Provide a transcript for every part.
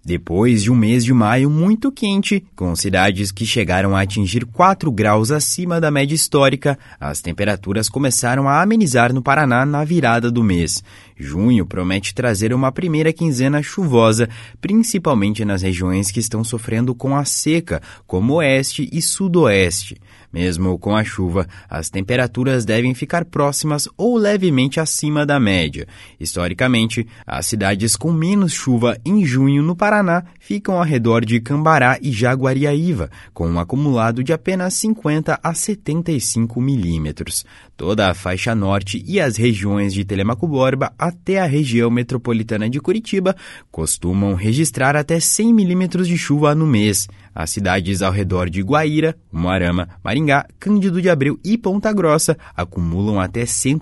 Depois de um mês de maio muito quente, com cidades que chegaram a atingir 4 graus acima da média histórica, as temperaturas começaram a amenizar no Paraná na virada do mês. Junho promete trazer uma primeira quinzena chuvosa, principalmente nas regiões que estão sofrendo com a seca, como oeste e sudoeste. Mesmo com a chuva, as temperaturas devem ficar próximas ou levemente acima da média. Historicamente, as cidades com menos chuva em junho no Paraná ficam ao redor de Cambará e Jaguariaíva, com um acumulado de apenas 50 a 75 milímetros. Toda a faixa norte e as regiões de Telêmaco Borba até a região metropolitana de Curitiba costumam registrar até 100 milímetros de chuva no mês. As cidades ao redor de Guaíra, Umuarama, Maringá, Cândido de Abreu e Ponta Grossa acumulam até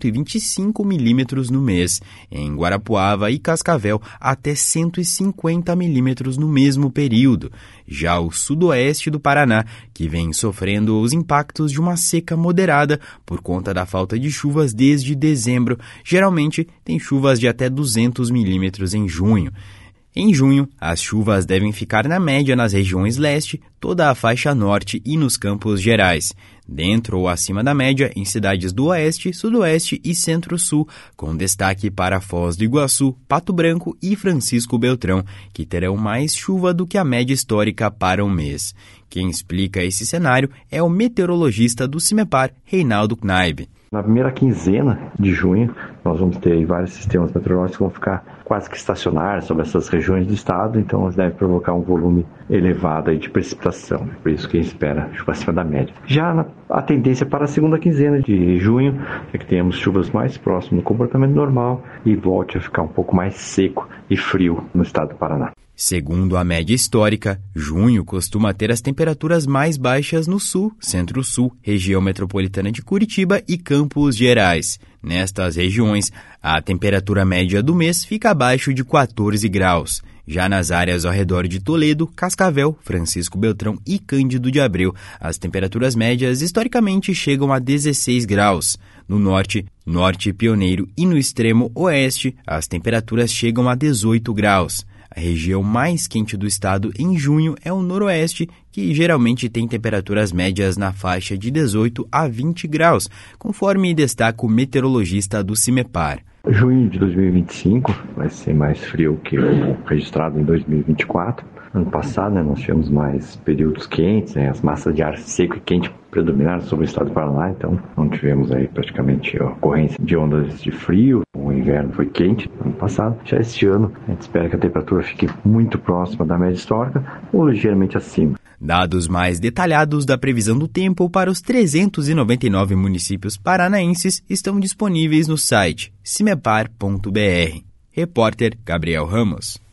125 milímetros no mês. Em Guarapuava e Cascavel, até 150 milímetros no mesmo período. Já o sudoeste do Paraná, que vem sofrendo os impactos de uma seca moderada por conta da falta de chuvas desde dezembro, geralmente tem chuvas de até 200 milímetros em junho. Em junho, as chuvas devem ficar na média nas regiões leste, toda a faixa norte e nos Campos Gerais, dentro ou acima da média em cidades do oeste, sudoeste e centro-sul, com destaque para Foz do Iguaçu, Pato Branco e Francisco Beltrão, que terão mais chuva do que a média histórica para o mês. Quem explica esse cenário é o meteorologista do CIMEPAR, Reinaldo Knaib. Na primeira quinzena de junho, nós vamos ter aí vários sistemas meteorológicos que vão ficar quase que estacionários sobre essas regiões do estado, então elas devem provocar um volume elevado aí de precipitação, por isso que a gente espera chuva acima da média. Já a tendência para a segunda quinzena de junho é que tenhamos chuvas mais próximas do comportamento normal e volte a ficar um pouco mais seco e frio no estado do Paraná. Segundo a média histórica, junho costuma ter as temperaturas mais baixas no sul, centro-sul, região metropolitana de Curitiba e Campos Gerais. Nestas regiões, a temperatura média do mês fica abaixo de 14 graus. Já nas áreas ao redor de Toledo, Cascavel, Francisco Beltrão e Cândido de Abreu, as temperaturas médias historicamente chegam a 16 graus. No norte, norte pioneiro e no extremo oeste, as temperaturas chegam a 18 graus. A região mais quente do estado em junho é o noroeste, que geralmente tem temperaturas médias na faixa de 18 a 20 graus, conforme destaca o meteorologista do CIMEPAR. Junho de 2025 vai ser mais frio que o registrado em 2024. Ano passado, nós tivemos mais períodos quentes, as massas de ar seco e quente predominaram sobre o estado do Paraná, então não tivemos aí praticamente a ocorrência de ondas de frio. O inverno foi quente ano passado. Já este ano, a gente espera que a temperatura fique muito próxima da média histórica ou ligeiramente acima. Dados mais detalhados da previsão do tempo para os 399 municípios paranaenses estão disponíveis no site cimepar.br. Repórter Gabriel Ramos.